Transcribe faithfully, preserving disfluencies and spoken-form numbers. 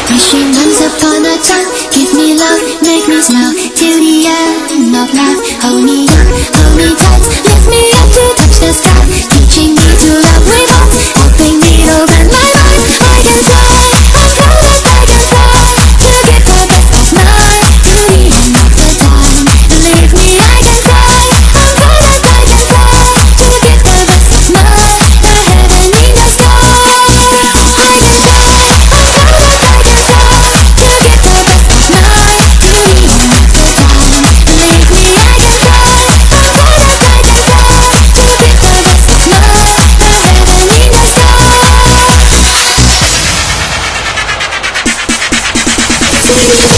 Wishing once upon a time, give me love, make me smile till the end of life. Hold me up, hold me tight, lift me up to touch the sky, teaching me to love with heart, helping me open my mind. I can fly, I'm proud that I can fly, to give the best of mine to the end of the time. Believe me, I can fly, I'm proud that I can fly, to give the best of mine, the heaven in the sky. I can fly, I'm proud that I can fly, to give the best of mine to the end of the time. Believe me, I can fly, I'm proud that I can fly, to give the best of mine, the heaven in the sky.